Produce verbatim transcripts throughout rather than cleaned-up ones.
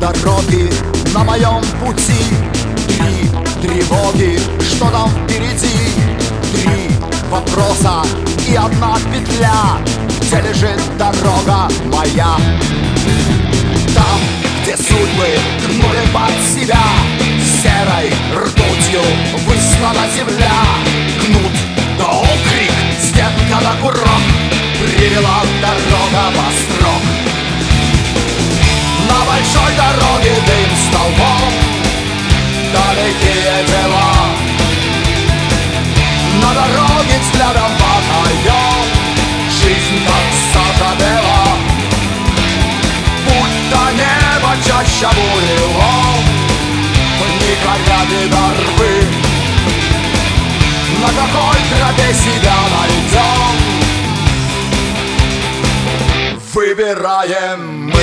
дороги на моем пути. Три тревоги, что там впереди. Три вопроса и одна петля. Где лежит дорога моя? Там, где судьбы гнули под себя, серой ртутью выслана земля. Кнут да окрик, стенка да курок, привела дорога во строк. На большой дороге дым столбом, далекие дела. На дороге взглядом потаём, жизнь как сажа бела. Путь до неба чаще бурелом, не горят до рвы. На какой тропе себя найдем, выбираем мы.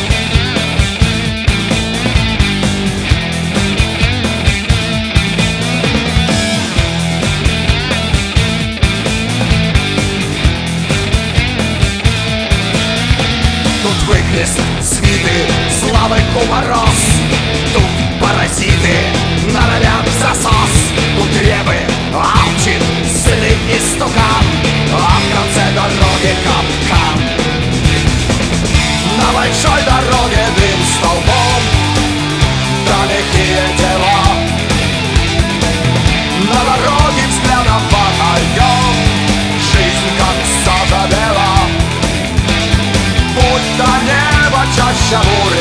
Тут выхлест свиты, славы кумарос. Тут паразиты норовят засос. Тут ревы, алчит, сытый истукан, а в конце дороги капкан. На большой дороге дым столбом, далекие дела. На дороге взглядом потаём, жизнь как сажа бела. Путь до неба чаще бурь.